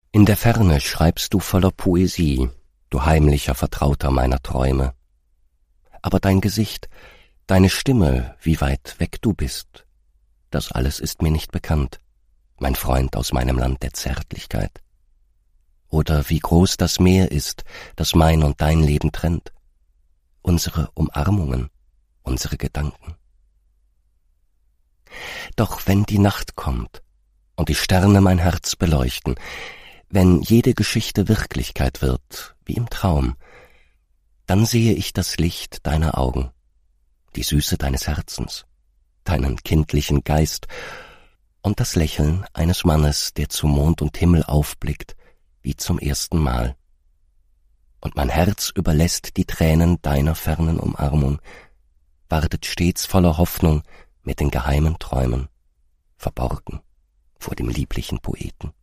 In der Ferne schreibst du voller Poesie, du heimlicher Vertrauter meiner Träume. Aber dein Gesicht, deine Stimme, wie weit weg du bist, das alles ist mir nicht bekannt, mein Freund aus meinem Land der Zärtlichkeit. Oder wie groß das Meer ist, das mein und dein Leben trennt, unsere Umarmungen, unsere Gedanken. Doch wenn die Nacht kommt und die Sterne mein Herz beleuchten, wenn jede Geschichte Wirklichkeit wird, wie im Traum, dann sehe ich das Licht deiner Augen, die Süße deines Herzens, deinen kindlichen Geist und das Lächeln eines Mannes, der zu Mond und Himmel aufblickt, wie zum ersten Mal. Und mein Herz überlässt die Tränen deiner fernen Umarmung, wartet stets voller Hoffnung mit den geheimen Träumen, verborgen vor dem lieblichen Poeten.